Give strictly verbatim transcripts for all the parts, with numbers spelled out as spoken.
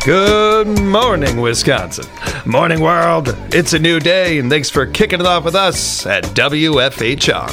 Good morning, Wisconsin. Morning, world. It's a new day, and thanks for kicking it off with us at W F H R.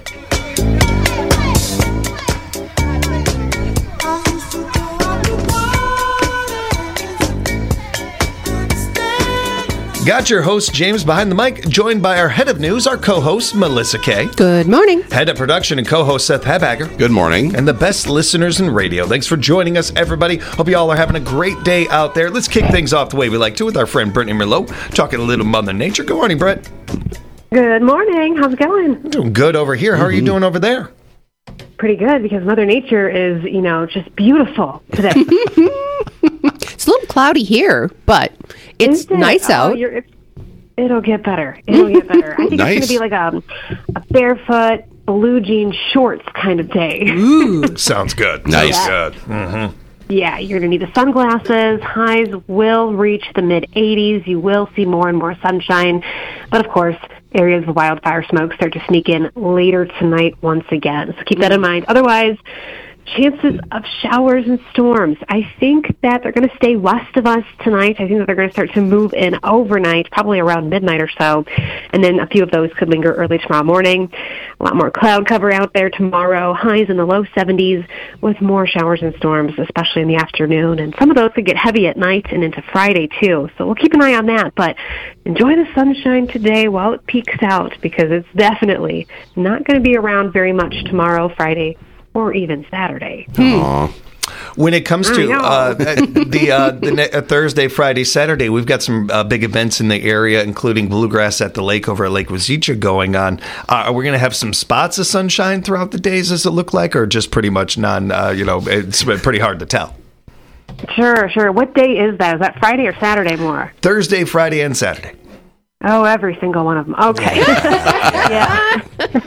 Got your host, James, behind the mic, joined by our head of news, our co-host, Melissa Kay. Good morning. Head of production and co-host, Seth Habhager. Good morning. And the best listeners in radio. Thanks for joining us, everybody. Hope you all are having a great day out there. Let's kick things off the way we like to with our friend Brittany Merlot, talking a little Mother Nature. Good morning, Brett. Good morning. How's it going? Doing good over here. How mm-hmm. are you doing over there? Pretty good, because Mother Nature is, you know, just beautiful today. It's a little cloudy here, but it's it? nice oh, out. You're, it'll get better. It'll get better. I think Nice. it's going to be like a, a barefoot, blue jean shorts kind of day. Ooh. Sounds good. Nice. Sounds good. Mm-hmm. Yeah, you're going to need the sunglasses. Highs will reach the mid eighties. You will see more and more sunshine. But, of course, areas of wildfire smoke start to sneak in later tonight once again. So keep that in mind. Otherwise, chances of showers and storms. I think that they're going to stay west of us tonight. I think that they're going to start to move in overnight, probably around midnight or so. And then a few of those could linger early tomorrow morning. A lot more cloud cover out there tomorrow. Highs in the low seventies with more showers and storms, especially in the afternoon. And some of those could get heavy at night and into Friday, too. So we'll keep an eye on that. But enjoy the sunshine today while it peaks out, because it's definitely not going to be around very much tomorrow, Friday, or even Saturday. Aww. When it comes to uh, the uh, the ne- uh, Thursday, Friday, Saturday, we've got some uh, big events in the area, including Bluegrass at the Lake over at Lake Wazeecha going on. Uh, are we going to have some spots of sunshine throughout the days, does it look like, or just pretty much none? Uh, you know, it's pretty hard to tell. Sure, sure. What day is that? Is that Friday or Saturday more? Thursday, Friday, and Saturday. Oh, every single one of them. Okay. Yeah.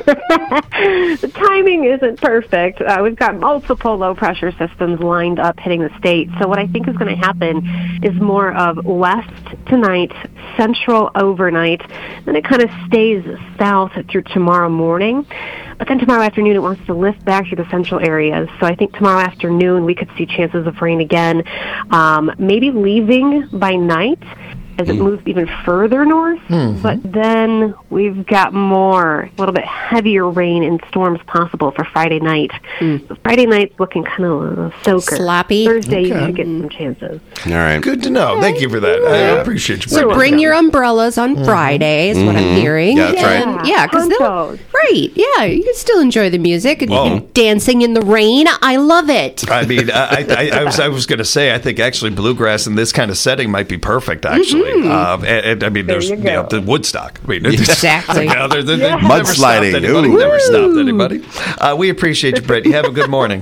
The timing isn't perfect. Uh, we've got multiple low-pressure systems lined up hitting the state. So what I think is going to happen is more of west tonight, central overnight, then it kind of stays south through tomorrow morning. But then tomorrow afternoon, it wants to lift back through the central areas. So I think tomorrow afternoon, we could see chances of rain again, um, maybe leaving by night as it mm. moves even further north. Mm-hmm. But then we've got more, a little bit heavier rain and storms possible for Friday night. Mm. So Friday night's looking kind of a soaker. Sloppy. Thursday, okay. you should get some chances. All right. Good to know. Thank you for that. I appreciate you. So bring your umbrellas on mm-hmm. Friday is mm-hmm. what I'm hearing. Yeah, that's and, right. Yeah, because right. Yeah, you can still enjoy the music and, and dancing in the rain. I love it. I mean, I, I, I was I was going to say, I think actually bluegrass in this kind of setting might be perfect. Actually, mm-hmm. uh, and, and, I mean, there there's you you know, the Woodstock. I mean, exactly. You know, they're, they're, yeah. Never Mudsliding. stopped anybody. Ooh. Never stopped anybody. Uh, we appreciate you, Britt. You have a good morning.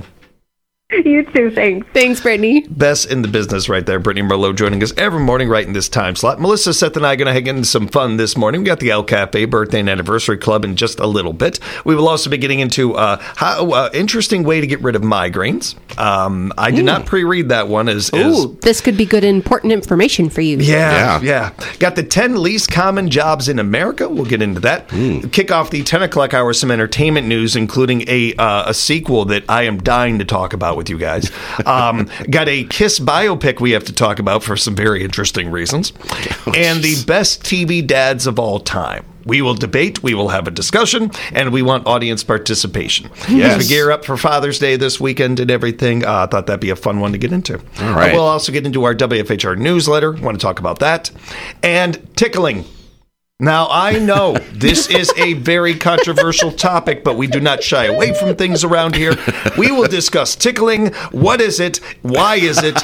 You too, thanks. Thanks, Brittany. Best in the business right there. Brittany Merlot joining us every morning right in this time slot. Melissa, Seth, and I are going to get into some fun this morning. We got the El Cafe Birthday and Anniversary Club in just a little bit. We will also be getting into uh, how uh, interesting way to get rid of migraines. Um, I did mm. not pre-read that one. As, as Ooh, this could be good, important information for you. Yeah, yeah, yeah. Got the ten least common jobs in America. We'll get into that. Mm. Kick off the ten o'clock hour, some entertainment news, including a uh, a sequel that I am dying to talk about with you guys. Um, got a Kiss biopic we have to talk about for some very interesting reasons. Oh, and the best T V dads of all time. We will debate, we will have a discussion, and we want audience participation. Yes. As we gear up for Father's Day this weekend and everything, uh, I thought that'd be a fun one to get into. All right. Uh, we'll also get into our W F H R newsletter. Want to talk about that. And tickling. Now, I know this is a very controversial topic, but we do not shy away from things around here. We will discuss tickling. What is it? Why is it?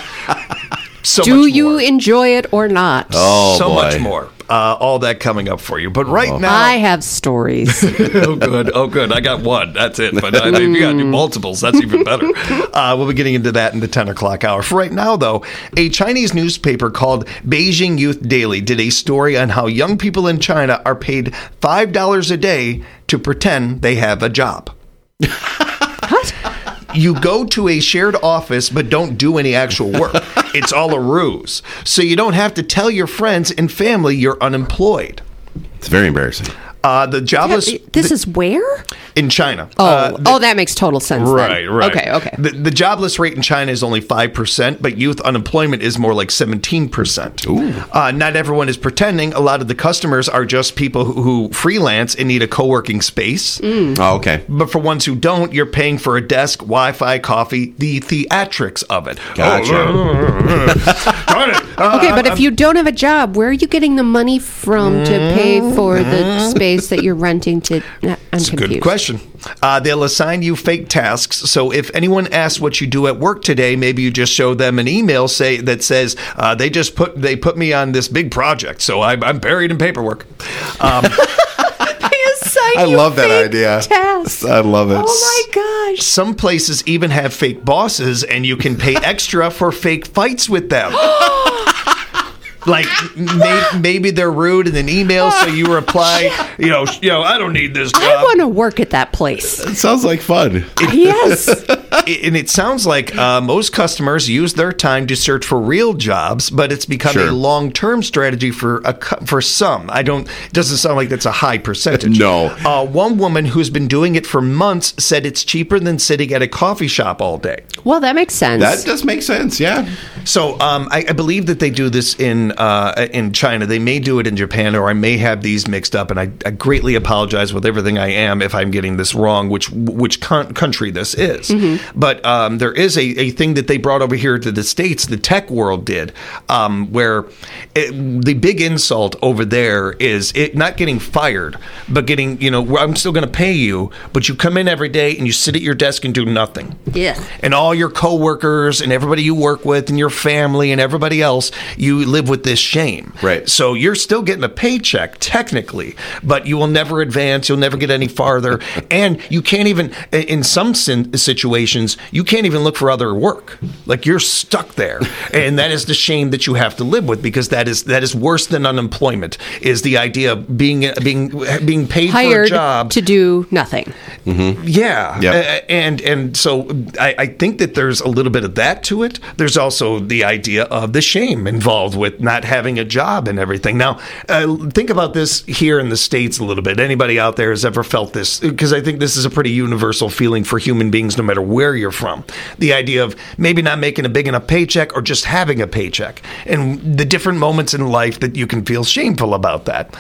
So do much you more. enjoy it or not? Oh, so boy. much more. Uh, all that coming up for you. But right oh. now... I have stories. oh, good. Oh, good. I got one. That's it. But uh, if you got to do multiples, that's even better. Uh, we'll be getting into that in the ten o'clock hour. For right now, though, a Chinese newspaper called Beijing Youth Daily did a story on how young people in China are paid five dollars a day to pretend they have a job. What? You go to a shared office, but don't do any actual work. It's all a ruse. So you don't have to tell your friends and family you're unemployed. It's very embarrassing. Uh, the jobless. Yeah, this the, is where? In China. Oh, Uh, the- oh, that makes total sense. Right, then. right. Okay, okay. The, the jobless rate in China is only five percent, but youth unemployment is more like seventeen percent. Ooh. Uh, not everyone is pretending. A lot of the customers are just people who, who freelance and need a co-working space. Mm. Oh, okay. But for ones who don't, you're paying for a desk, Wi-Fi, coffee, the theatrics of it. Gotcha. Oh, darn it. Uh, Okay, but if you don't have a job, where are you getting the money from to pay for the space that you're renting to? I'm That's a confused. good question. Uh, they'll assign you fake tasks. So if anyone asks what you do at work today, maybe you just show them an email say that says uh, they just put they put me on this big project, so I'm, I'm buried in paperwork. Um, I love that idea. Tasks. I love it. Oh my gosh. some places even have fake bosses, and you can pay extra for fake fights with them. Like may, maybe they're rude in an email, so you reply, you know, you know, I don't need this job. I want to work at that place. It sounds like fun. Yes. And it sounds like uh, most customers use their time to search for real jobs, but it's become Sure. a long-term strategy for a, cu- for some. I don't. It doesn't sound like that's a high percentage. No. Uh, one woman who's been doing it for months said it's cheaper than sitting at a coffee shop all day. Well, that makes sense. That does make sense, yeah. So um, I, I believe that they do this in uh, in China. They may do it in Japan, or I may have these mixed up. And I, I greatly apologize with everything I am if I'm getting this wrong, which which con- country this is. But um, there is a, a thing that they brought over here to the States, the tech world did, um, where it, the big insult over there is it not getting fired, but getting, you know, I'm still going to pay you, but you come in every day and you sit at your desk and do nothing. Yeah. And all your coworkers and everybody you work with and your family and everybody else, you live with this shame. Right. So you're still getting a paycheck, technically, but you will never advance. You'll never get any farther. And you can't even, in some sin- situations, you can't even look for other work. Like you're stuck there. And that is the shame that you have to live with, because that is that is worse than unemployment, is the idea of being, being, being paid for a Hired job. to do nothing. Yeah, Yep. Uh, and and so I, I think that there's a little bit of that to it. There's also the idea of the shame involved with not having a job and everything. Now, uh, think about this here in the States a little bit. Anybody out there has ever felt this? Because I think this is a pretty universal feeling for human beings, no matter where you're from. The idea of maybe not making a big enough paycheck or just having a paycheck, and the different moments in life that you can feel shameful about that.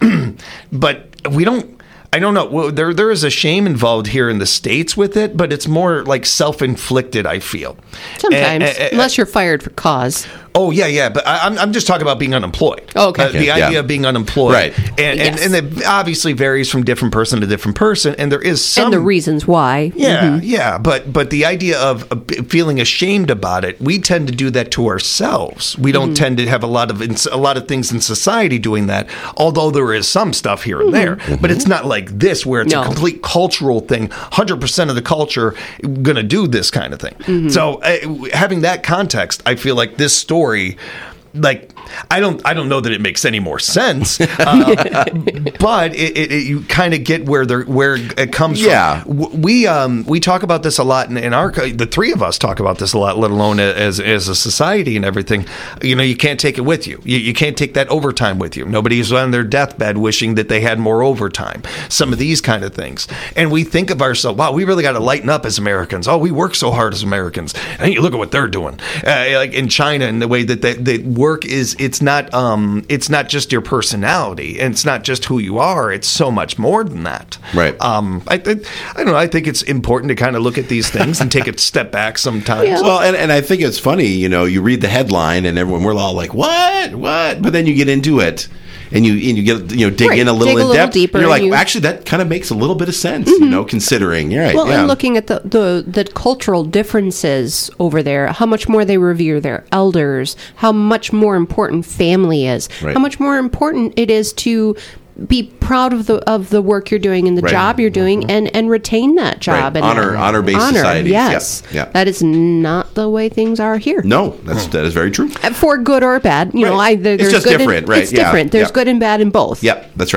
But we don't. I don't know. Well, there there is a shame involved here in the States with it, but it's more like self-inflicted, I feel. Sometimes, Uh, uh, uh, unless you're fired for cause. Oh, yeah, yeah. But I, I'm, I'm just talking about being unemployed. Oh, okay. Uh, the Yeah. idea Yeah. of being unemployed. Right. And, and, Yes. and it obviously varies from different person to different person. And there is some. And the reasons why. Yeah, yeah, but but the idea of uh, b- feeling ashamed about it, we tend to do that to ourselves. We don't tend to have a lot of ins- a lot of things in society doing that. Although there is some stuff here and there, but it's not like this where it's No. a complete cultural thing. one hundred percent of the culture going to do this kind of thing. So uh, having that context, I feel like this story. Like I don't, I don't know that it makes any more sense, uh, but it, it, it, you kind of get where they're where it comes Yeah. from. W- We um we talk about this a lot in, in our co- the three of us talk about this a lot, let alone as as a society and everything. You know, you can't take it with you. You, you can't take that overtime with you. Nobody's on their deathbed wishing that they had more overtime. Some of these kind of things, and we think of ourselves, wow, we really got to lighten up as Americans. Oh, we work so hard as Americans, and you look at what they're doing, uh, like in China, and the way that they, they work is it's not um it's not just your personality, and it's not just who you are. It's so much more than that. Right. Um. I I, I don't know. I think it's important to kind of look at these things and take a step back sometimes. Yeah. Well, and, and I think it's funny, you know, you read the headline and everyone, we're all like, what, what? But then you get into it and you and you get, you know, dig Right. in a little Dig a in little depth. deeper and you're and like, you- actually, that kind of makes a little bit of sense, you know, considering. You're right. Well, yeah. and looking at the, the, the cultural differences over there, how much more they revere their elders, how much more important family is, Right. how much more important it is to be proud of the of the work you're doing and the Right. job you're doing, and, and retain that job. Right. And Honor- honor-based societies. Yes, Yep. Yep. that is not the way things are here. No, that's that is very true. For good or bad, you know, Right. I, there, It's there's just good different, and, right, It's yeah, different. There's yeah. good and bad in both. Yep, that's right.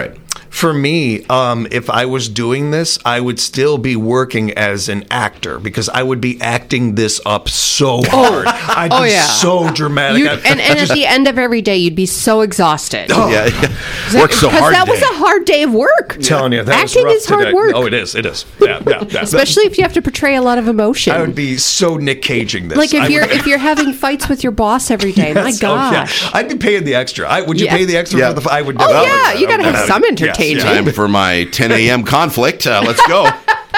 For me, um, if I was doing this, I would still be working as an actor because I would be acting this up so hard. I'd oh, be yeah. so dramatic. You'd- I'd- and and at the end of every day, you'd be so exhausted. Oh. Yeah, yeah. Work so Because hard. that was day. a hard day of work. telling you, that Acting was rough is hard today. work. Oh, it is. It is. Yeah, yeah, yeah. Especially if you have to portray a lot of emotion. I would be so Nick Caging this. like if I you're would- if you're having fights with your boss every day. My Yes, oh, yeah. gosh. I'd be paying the extra. I, would you Yeah. pay the extra Yeah. for the? I would. Oh, definitely- yeah, you gotta I would- have some yes, entertainment. yeah. Time for my ten a.m. conflict. Uh, let's go.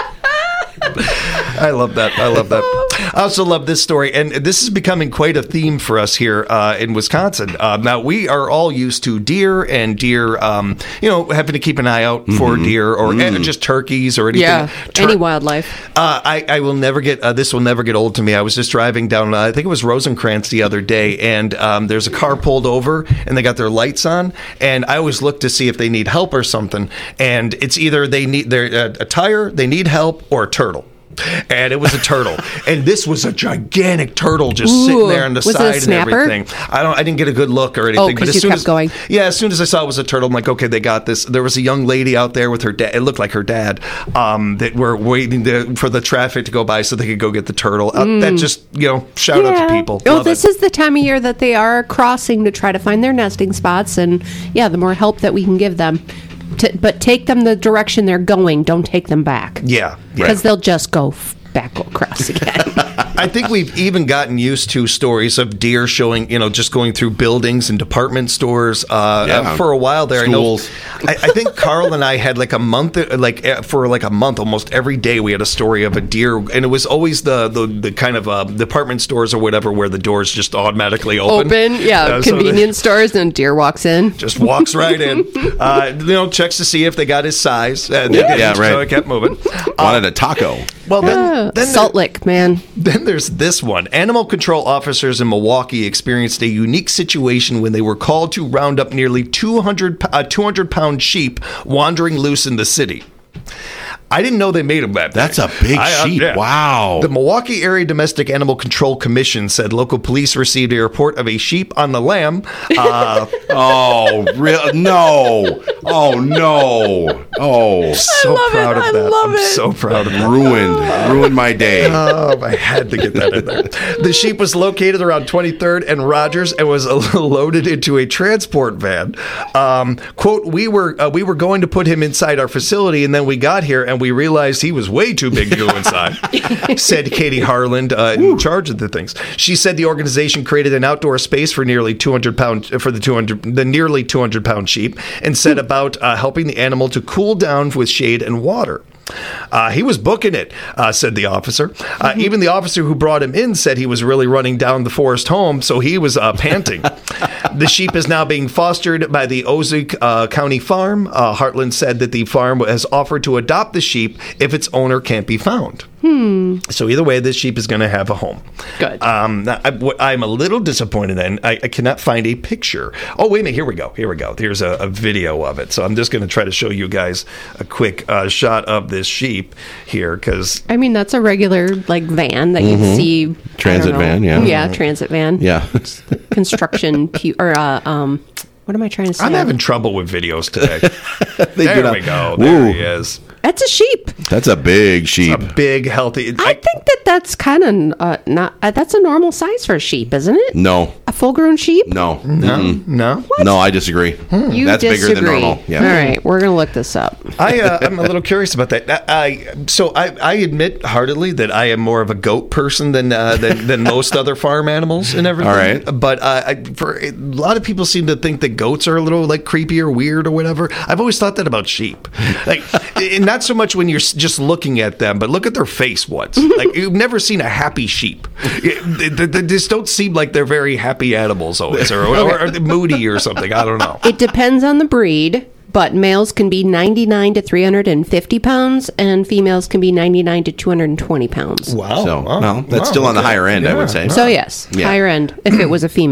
I love that. I love that. I also love this story, and this is becoming quite a theme for us here uh, in Wisconsin. Uh, now, we are all used to deer and deer, um, you know, having to keep an eye out for deer or and just turkeys or anything. Yeah, Tur- any wildlife. Uh, I, I will never get, uh, this will never get old to me. I was just driving down, uh, I think it was Rosencrantz the other day, and um, there's a car pulled over, and they got their lights on, and I always look to see if they need help or something, and it's either they need their uh, a tire, they need help, or a turtle. And it was a turtle, and this was a gigantic turtle just Ooh, sitting there on the was it a side and snapper? everything. I don't, I didn't get a good look or anything. Oh, 'cause but as you soon kept as, going. Yeah, as soon as I saw it was a turtle, I'm like, okay, they got this. There was a young lady out there with her dad. It looked like her dad. Um, that were waiting to, for the traffic to go by so they could go get the turtle. Uh, That just you know, shout out to people. Oh, Love this it. is the time of year that they are crossing to try to find their nesting spots, and yeah, the more help that we can give them. To, but take them the direction they're going. Don't take them back. Yeah, because they'll just go f- back across again. I think we've even gotten used to stories of deer showing, you know, just going through buildings and department stores. Uh, Yeah. uh, for a while there, Schools. I know. I, I think Carl and I had like a month, like uh, for like a month, almost every day we had a story of a deer, and it was always the the, the kind of uh, department stores or whatever where the doors just automatically open. Open, yeah, Uh, so convenience stores, and deer walks in. just walks right in. Uh, you know, checks to see if they got his size. Uh, they Yeah, didn't, yeah, right. So it kept moving. Wanted a taco. Well, then, Oh, then Salt Lick, man. Then there's this one. Animal control officers in Milwaukee experienced a unique situation when they were called to round up nearly two hundred, uh, two hundred pound sheep wandering loose in the city. I didn't know they made them that big. That's a big I- uh, sheep. yeah. Wow. The Milwaukee Area Domestic Animal Control Commission said local police received a report of a sheep on the lamb. Uh, Oh, real? No. Oh, no. Oh, so love it. proud of I that. love I'm it. so proud of that. ruined. Ruined my day. Oh, I had to get that in there. The sheep was located around twenty-third and Rogers and was loaded into a transport van. Um, quote, we were uh, we were going to put him inside our facility, and then we got here and we realized he was way too big to go inside, said Katie Harland, uh, in charge of the things. She said the organization created an outdoor space for nearly two hundred pound for the two hundred the nearly two hundred pound sheep and set about uh, helping the animal to cool down with shade and water. Uh, he was booking it, uh, said the officer. Uh, even the officer who brought him in said he was really running down the forest home, so he was uh, panting. The sheep is now being fostered by the Ozark uh, County Farm. Uh, Heartland said that the farm has offered to adopt the sheep if its owner can't be found. Hmm. So either way, this sheep is going to have a home. Good. Um, now, I, what I'm a little disappointed then. I, I cannot find a picture. Oh, wait a minute. Here we go. Here we go. Here's a, a video of it. So I'm just going to try to show you guys a quick uh, shot of this sheep here because I mean, that's a regular like van that you see. I don't Transit know. van, yeah. Yeah, transit van. Yeah. Construction pu- or uh, um, what am I trying to say? I'm having trouble with videos today. They there get we up- go. There Woo. he is. That's a sheep. That's a big sheep. A big, healthy. I think that that's kind of uh, not. Uh, that's a normal size for a sheep, isn't it? No. A full-grown sheep. No. No, Mm-mm. no. No, I disagree. You That's disagree. bigger than normal. Yeah. All right, we're gonna look this up. I, uh, I'm a little curious about that. I, I so I, I admit heartily that I am more of a goat person than uh, than, than most other farm animals and everything. All right. But uh, I, for a lot of people seem to think that goats are a little like creepy or weird or whatever. I've always thought that about sheep. Like, and not so much when you're s- just looking at them, but look at their face once. Like you've never seen a happy sheep. They, they, they just don't seem like they're very happy animals always, or, or, or moody or something. I don't know. It depends on the breed, but males can be ninety-nine to three hundred fifty pounds, and females can be ninety-nine to two hundred twenty pounds. Wow. So, Wow. well, that's Wow. still on the Okay. higher end, I would say. So yes, Yeah. higher end if it was a female.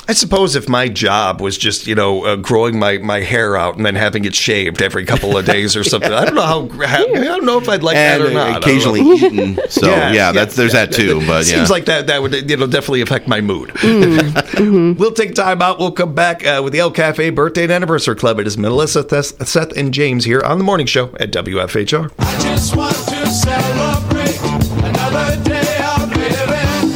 I suppose if my job was just, you know, uh, growing my, my hair out and then having it shaved every couple of days or something, I don't know how, I don't know if I'd like and that or not. Occasionally eaten. So yeah, Yeah, that's yeah, there's yeah. that too. But yeah. Seems like that that would, you know, definitely affect my mood. Mm-hmm. We'll take time out. We'll come back uh, with the El Cafe Birthday and Anniversary Club. It is Melissa, Thes- Seth, and James here on the morning show at W F H R. I just want to celebrate another day of living.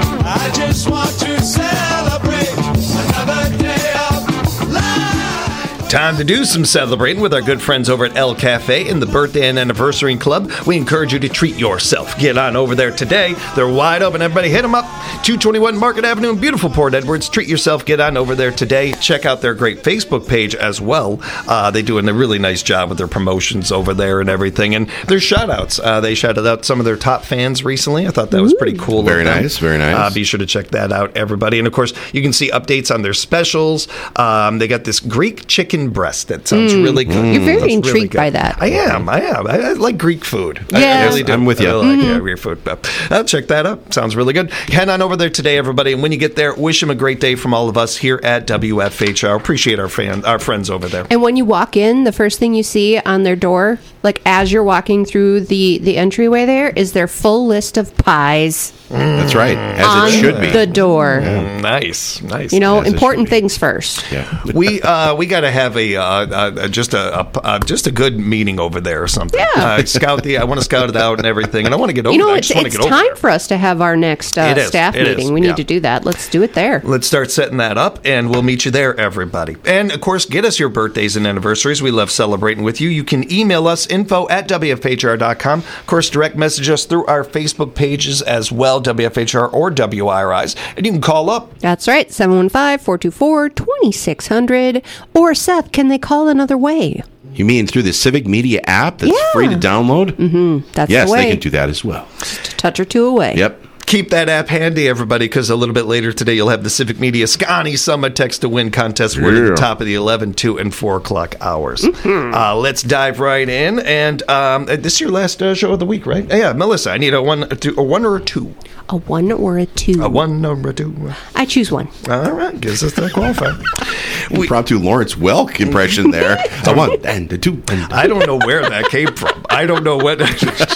I just want to celebrate another day of life. Time to do some celebrating with our good friends over at El Cafe in the Birthday and Anniversary Club. We encourage you to treat yourself. Get on over there today. They're wide open. Everybody hit them up. two twenty-one Market Avenue in beautiful Port Edwards. Treat yourself. Get on over there today. Check out their great Facebook page as well. Uh, they're doing a really nice job with their promotions over there and everything. And their shout-outs. Uh, they shouted out some of their top fans recently. I thought that was pretty cool. Very of them. nice, very nice. Uh, be sure to check that out, everybody. And, of course, you can see updates on their specials. Um, they got this Greek chicken breast that sounds really good. You're very That's really intrigued good. by that. I am. I am. I, I like Greek food. I- I Yeah. really do. I'm with you. I really like yeah, Greek food. But, uh, check that out. Sounds really good. Head on over there today, everybody. And when you get there, wish them a great day from all of us here at W F H R. Appreciate our fan, our friends over there. And when you walk in, the first thing you see on their door, like as you're walking through the, the entryway there, is their full list of pies That's right, as on it should be. the door. Mm, nice, nice. You know, As it important should be. things first. Yeah. we uh, we got to have a uh, uh, just a, a uh, just a good meeting over there or something. Yeah. Uh, scout the. I want to scout it out and everything, and I want to get over. You know, there. I it's, just want it's to get over time there. for us to have our next uh, It is. staff It is. meeting. We need Yeah. to do that. Let's do it there. Let's start setting that up, and we'll meet you there, everybody. And, of course, get us your birthdays and anniversaries. We love celebrating with you. You can email us, info at W F H R dot com. Of course, direct message us through our Facebook pages as well, W F H R or W I R I's. And you can call up. That's right, seven one five, four two four, two six zero zero. Or, Seth, can they call another way? You mean through the Civic Media app that's Yeah. free to download? Mm-hmm. That's Yes, the way. they can do that as well. Just a touch or two away. Yep. Keep that app handy, everybody, because a little bit later today you'll have the Civic Media Scotty Summit Text to Win contest. We're at Yeah. the top of the eleven, two, and four o'clock hours. Mm-hmm. Uh, let's dive right in. And um, this is your last uh, show of the week, right? Yeah, Melissa, I need a one, a, two, a one or a two. A one or a two? A one or a two. I choose one. All right, gives us that qualifier. We, Impromptu Lawrence Welk impression there. A one and a two. And I don't know where that came from. I don't know what.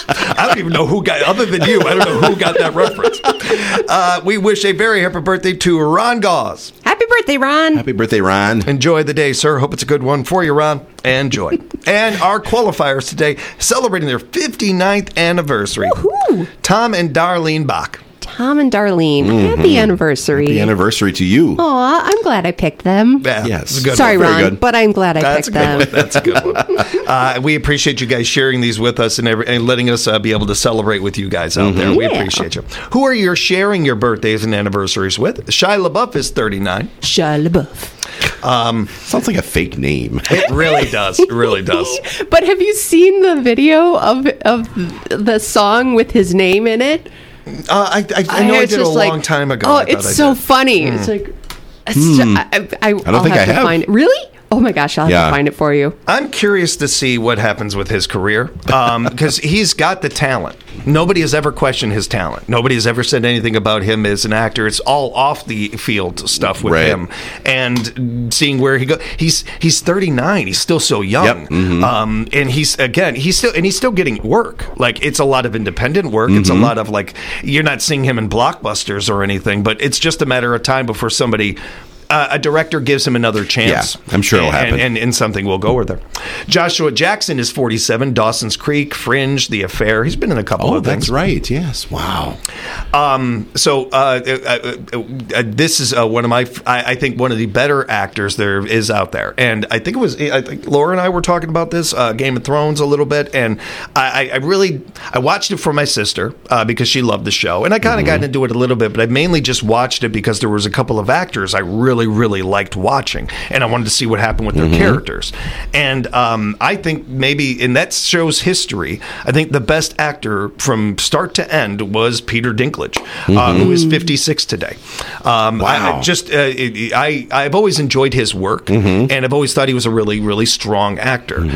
I don't even know who got. Other than you, I don't know who got that reference. Uh, we wish a very happy birthday to Ron Gauze. Happy birthday, Ron. Happy birthday, Ron. Enjoy the day, sir. Hope it's a good one for you, Ron. Enjoy. And our qualifiers today, celebrating their fifty-ninth anniversary. Woohoo. Tom and Darlene Bach. Tom and Darlene. Happy anniversary. Happy anniversary to you. Aw, I'm glad I picked them. Yeah, Yes. it's a good Sorry, one. Very Ron, good. but I'm glad I That's a picked good them. one. That's a good one. Uh, we appreciate you guys sharing these with us and, every, and letting us uh, be able to celebrate with you guys out there. We Yeah. appreciate you. Who are you sharing your birthdays and anniversaries with? Shia LaBeouf is thirty-nine. Shia LaBeouf. Sounds like a fake name. It really does. It really does. But have you seen the video of of the song with his name in it? Uh, I, I, I know I it's did a just long like- time ago. Oh, I thought it's I so did. Hmm. funny. It's like, it's ju- I, I, I, don't I'll think have I to have. find it. Really? Oh my gosh, I'll have Yeah. to find it for you. I'm curious to see what happens with his career because he's got the talent. Nobody has ever questioned his talent. Nobody has ever said anything about him as an actor. It's all off the field stuff with Right. him. And seeing where he goes, he's he's thirty-nine. He's still so young. Yep. Mhm. Um, and he's again, he's still and he's still getting work. Like it's a lot of independent work. It's a lot of like you're not seeing him in blockbusters or anything, but it's just a matter of time before somebody. Uh, a director gives him another chance. Yeah, I'm sure it'll and, happen. And, and, and something will go with there. Joshua Jackson is forty-seven. Dawson's Creek, Fringe, The Affair. He's been in a couple Oh, of things. that's right. Yes. Wow. Um, so uh, uh, uh, uh, this is uh, one of my, I, I think one of the better actors there is out there. And I think it was, I think Laura and I were talking about this, uh, Game of Thrones a little bit. And I, I really, I watched it for my sister uh, because she loved the show. And I kind of got into it a little bit, but I mainly just watched it because there was a couple of actors I really, really liked watching. And I wanted to see what happened with their characters. And um, I think maybe in that show's history, I think the best actor from start to end was Peter Dinklage. Uh, who is fifty-six today. Um, Wow. I, I just, uh, it, I, I've always enjoyed his work, and I've always thought he was a really, really strong actor.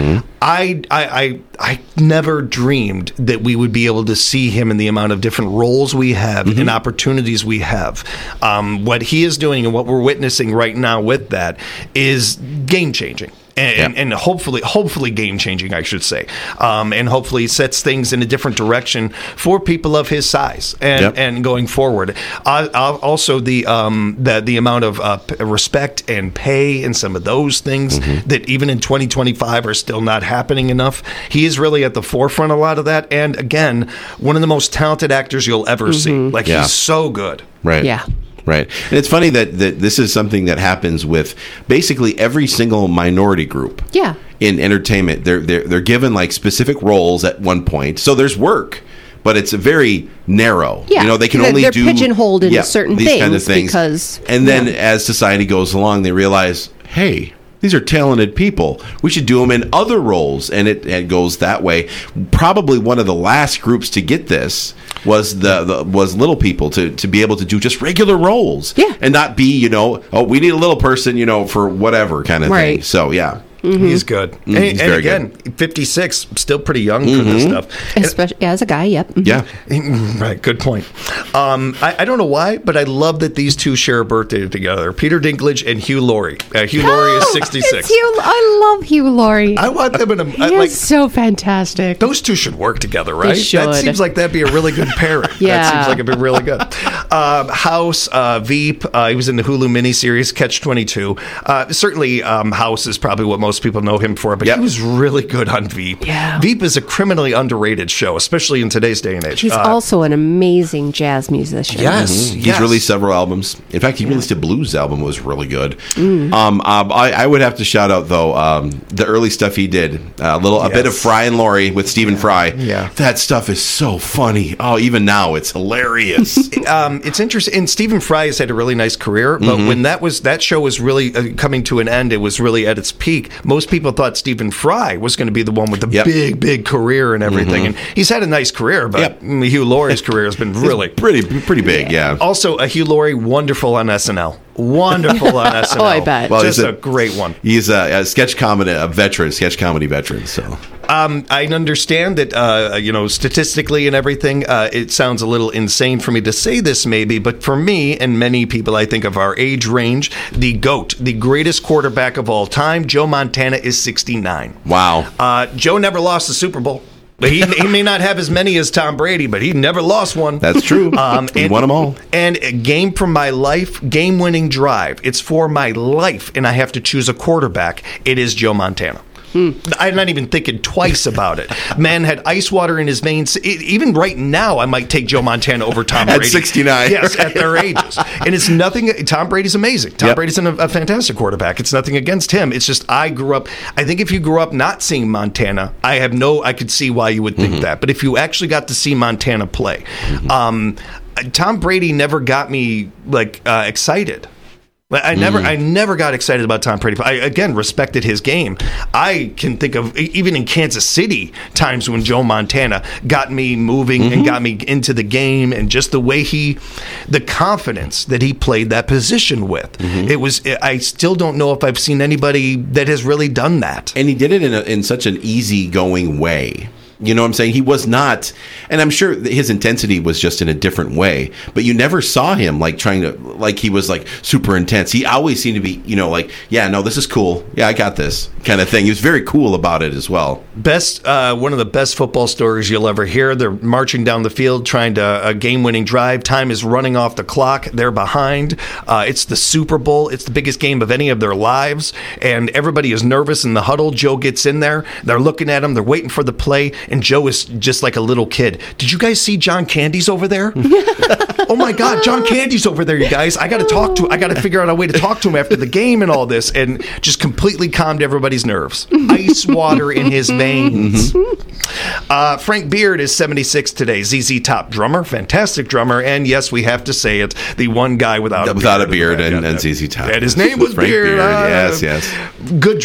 I, I, I, I never dreamed that we would be able to see him in the amount of different roles we have Mm-hmm. and opportunities we have. Um, what he is doing and what we're witnessing right now with that is game changing. And, Yeah. and, and hopefully, hopefully game changing, I should say, um, and hopefully sets things in a different direction for people of his size and, Yep. and going forward. Uh, uh, also, the um, the the amount of uh, p- respect and pay and some of those things Mm-hmm. that even in twenty twenty-five are still not happening enough. He is really at the forefront of a lot of that, and again, one of the most talented actors you'll ever see. Like Yeah. he's so good. Right. Yeah. Right. And it's funny that, that this is something that happens with basically every single minority group. Yeah. In entertainment. They're they're they're given like specific roles at one point. So there's work, but it's very narrow. Yeah. You know, they can They're- only they're do pigeonholed into certain these kind of things things because- and then yeah. as society goes along, they realize, hey, these are talented people. We should do them in other roles, and it, it goes that way. Probably one of the last groups to get this was the, the was little people to, to be able to do just regular roles, Yeah. and not be you know oh we need a little person you know for whatever kind of thing. Right. So yeah, He's good. and he's and very again, fifty-six, still pretty young for this stuff. Especially as a guy, yep. Mhm. yeah. Right, good point. Um, I, I don't know why, but I love that these two share a birthday together. Peter Dinklage and Hugh Laurie. Uh, Hugh Laurie is sixty-six. It's Hugh, I love Hugh Laurie. I want them in a he I, is like. so fantastic. Those two should work together, right? That should. seems like that'd be a really good pairing. Yeah. That seems like it'd be really good. Um, House, uh, Veep, uh, he was in the Hulu miniseries Catch twenty-two. Uh, certainly, um, House is probably what most people know him for, but Yep. he was really good on Veep. Yeah. Veep is a criminally underrated show, especially in today's day and age. He's Uh, also an amazing jazz musician. Yes, He's yes. released several albums. In fact, he released a blues album. Was really good. Um, um, I, I would have to shout out though um, the early stuff he did. A little, a bit of Yes. Fry and Laurie with Stephen Fry. Yeah. that stuff is so funny. Oh, even now it's hilarious. um, it's interesting. And Stephen Fry has had a really nice career, but Mm-hmm. when that was that show was really uh, coming to an end, it was really at its peak. Most people thought Stephen Fry was going to be the one with the Yep. big, big career and everything. And he's had a nice career, but Yep. mm, Hugh Laurie's career has been really. pretty, pretty big. Yeah. Also, a Hugh Laurie, wonderful on S N L. Wonderful on S N L. Oh, I bet. Well, Just he's a, a- great one. He's a, a sketch comedy, a veteran, sketch comedy veteran. So Um, I understand that, uh, you know, statistically and everything, uh, it sounds a little insane for me to say this maybe, but for me and many people I think of our age range, the GOAT, the greatest quarterback of all time, Joe Montana, is sixty-nine. wow. Uh, Joe never lost the Super Bowl. But he, he may not have as many as Tom Brady, but he never lost one. That's true. Um, He won 'em all. And a game from my life, game-winning drive. It's for my life, and I have to choose a quarterback. It is Joe Montana. I'm not even thinking twice about it. Man had ice water in his veins. It, even right now, I might take Joe Montana over Tom At Brady. sixty-nine. Yes, at their ages. And it's nothing. Tom Brady's amazing. Tom Yep. Brady's an, a fantastic quarterback. It's nothing against him. It's just I grew up. I think if you grew up not seeing Montana, I have no. I could see why you would think that. But if you actually got to see Montana play, um, Tom Brady never got me like uh, excited. Like, I never, I never got excited about Tom Brady. I again respected his game. I can think of even in Kansas City times when Joe Montana got me moving and got me into the game, and just the way he, the confidence that he played that position with. It was. I still don't know if I've seen anybody that has really done that. And he did it in a, in such an easygoing way. You know what I'm saying? He was not, and I'm sure that his intensity was just in a different way, but you never saw him like trying to, like he was like super intense. He always seemed to be, you know, like, yeah, no, this is cool. Yeah, I got this kind of thing. He was very cool about it as well. Best, uh, one of the best football stories you'll ever hear. They're marching down the field trying to a game-winning drive. Time is running off the clock. They're behind. Uh, it's the Super Bowl. It's the biggest game of any of their lives, and everybody is nervous in the huddle. Joe gets in there. They're looking at him. They're waiting for the play, and Joe is just like a little kid. Did you guys see John Candy's over there? Oh my God, John Candy's over there, you guys. I got to talk to. I got to figure out a way to talk to him after the game and all this, and just completely calmed everybody's nerves. Ice water in his veins. Uh, Frank Beard is seventy-six today. Z Z Top drummer, fantastic drummer, and yes, we have to say it, the one guy without a Without beard a beard in the and, band. and Z Z Top. And his name was Frank Beard. Beard. Ah. Yes, yes. Good drummer.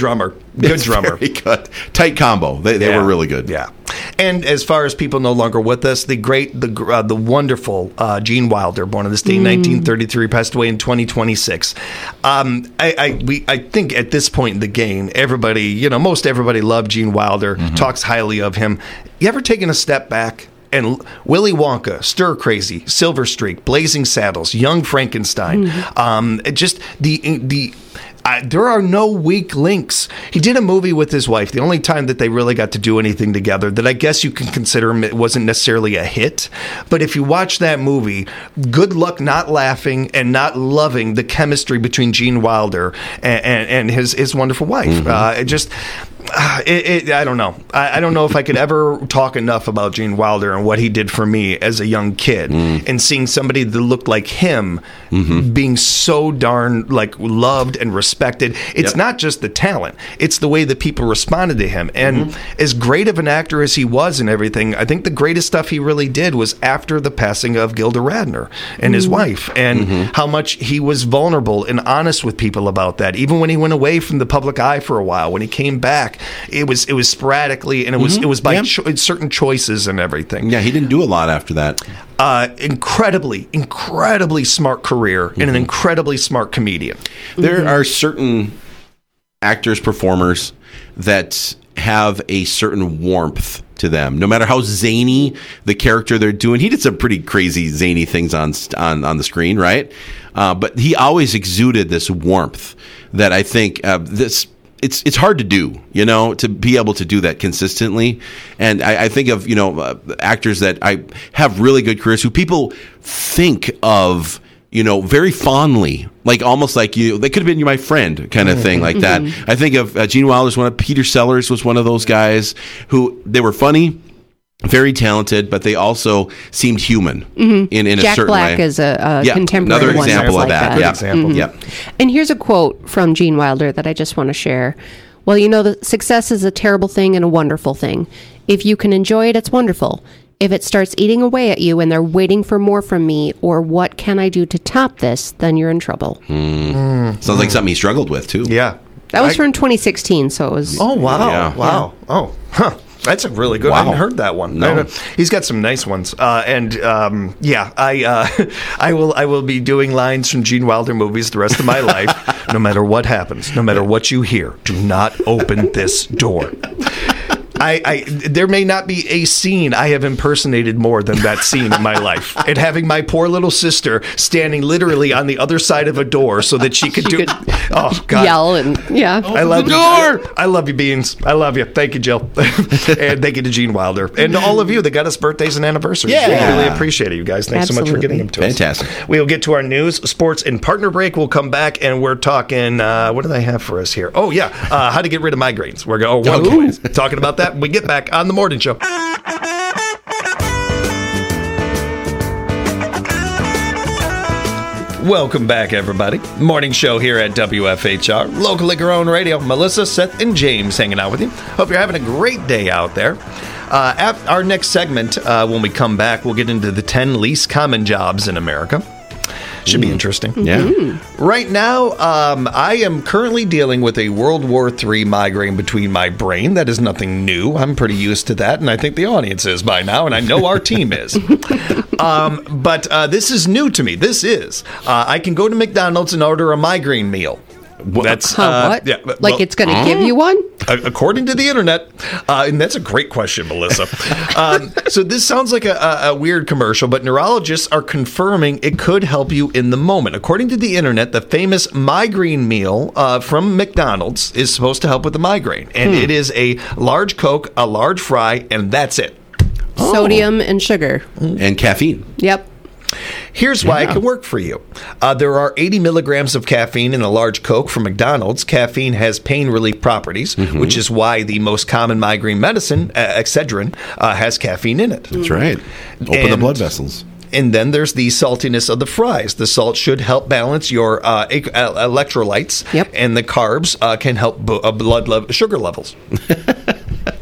Good It's drummer. very good. Tight combo. They, they Yeah. were really good. Yeah. And as far as people no longer with us, the great, the uh, the wonderful uh, Gene Wilder, born on this day in nineteen thirty-three, passed away in twenty twenty-six. Um, I, I, we, I think at this point in the game, everybody, you know, most everybody loved Gene Wilder, talks highly of him. You ever taken a step back? And Willy Wonka, Stir Crazy, Silver Streak, Blazing Saddles, Young Frankenstein, um, it just the the. I, there are no weak links. He did a movie with his wife, the only time that they really got to do anything together, that I guess you can consider it wasn't necessarily a hit. But if you watch that movie, good luck not laughing and not loving the chemistry between Gene Wilder and, and, and his, his wonderful wife. Mm-hmm. Uh, it just... Uh, it, it, I don't know. I, I don't know if I could ever talk enough about Gene Wilder and what he did for me as a young kid, mm. and seeing somebody that looked like him mm-hmm. being so darn like loved and respected. It's yep. not just the talent; it's the way that people responded to him. And mm-hmm. as great of an actor as he was and everything, I think the greatest stuff he really did was after the passing of Gilda Radner and mm-hmm. his wife, and mm-hmm. how much he was vulnerable and honest with people about that. Even when he went away from the public eye for a while, when he came back. It was it was sporadically, and it was mm-hmm. it was by yeah. cho- certain choices and everything. Yeah, he didn't do a lot after that. Uh, incredibly, incredibly smart career, mm-hmm. and an incredibly smart comedian. There mm-hmm. are certain actors, performers that have a certain warmth to them, no matter how zany the character they're doing. He did some pretty crazy zany things on on on the screen, right? Uh, but he always exuded this warmth that I think uh, this. It's it's hard to do, you know, to be able to do that consistently. And I, I think of, you know, uh, actors that I have really good careers who people think of, you know, very fondly, like almost like you, they could have been my friend kind of mm-hmm. thing like that. Mm-hmm. I think of uh, Gene Wilder's one of Peter Sellers was one of those guys who they were funny, very talented, but they also seemed human mm-hmm. in, in Jack a certain Black way. is a, a yeah, contemporary another one example that's of like that. that. Yeah. Example. Mm-hmm. Yep. And here's a quote from Gene Wilder that I just want to share. Well, you know, the success is a terrible thing and a wonderful thing. If you can enjoy it, it's wonderful. If it starts eating away at you and they're waiting for more from me, or what can I do to top this, then you're in trouble. Mm. Mm. Sounds like something he struggled with, too. Yeah. That was I, from twenty sixteen, so it was... Oh, wow. Yeah. Wow. Yeah. Oh, huh. That's a really good. Wow. I hadn't heard that one. No. He's got some nice ones. Uh, and um, yeah, I uh, I will I will be doing lines from Gene Wilder movies the rest of my life, no matter what happens, no matter what you hear. Do not open this door. I, I there may not be a scene I have impersonated more than that scene in my life. And having my poor little sister standing literally on the other side of a door so that she could she do could oh god yell and yeah. I love the you. door. I, I love you, Beans. I love you. Thank you, Jill. And thank you to Gene Wilder. And to all of you that got us birthdays and anniversaries. Yeah. We really appreciate it, you guys. Thanks Absolutely. so much for getting them to Fantastic. us. We'll get to our news, sports, and partner break. We'll come back and we're talking, uh, what do they have for us here? Oh, yeah. Uh, how to get rid of migraines. We're going, oh, one Okay. talking about that when we get back on The Morning Show. Welcome back, everybody. Morning show here at W F H R, locally grown radio. Melissa, Seth, and James hanging out with you. Hope you're having a great day out there. Uh, at our next segment, uh, when we come back, we'll get into the ten least common jobs in America. Should be interesting. Yeah. Mm-hmm. Right now, um, I am currently dealing with a World War Three migraine between my brain. That is nothing new. I'm pretty used to that, and I think the audience is by now, and I know our team is. Um, but uh, this is new to me. This is. Uh, I can go to McDonald's and order a migraine meal. That's Huh, uh, what? yeah, like well, it's going to give you one? according to the internet, uh, and that's a great question, Melissa. um, so this sounds like a, a, a weird commercial, but neurologists are confirming it could help you in the moment. According to the internet, the famous migraine meal uh, from McDonald's is supposed to help with the migraine, and hmm. it is a large Coke, a large fry, and that's it. Oh. Sodium and sugar. And caffeine. Yep. Here's why Yeah. it can work for you. Uh, there are eighty milligrams of caffeine in a large Coke from McDonald's. Caffeine has pain relief properties, mm-hmm. which is why the most common migraine medicine, uh, Excedrin, uh, has caffeine in it. That's right. Open And- the blood vessels. And then there's the saltiness of the fries. The salt should help balance your uh, e- uh, electrolytes, Yep. and the carbs uh, can help bo- uh, blood le- sugar levels.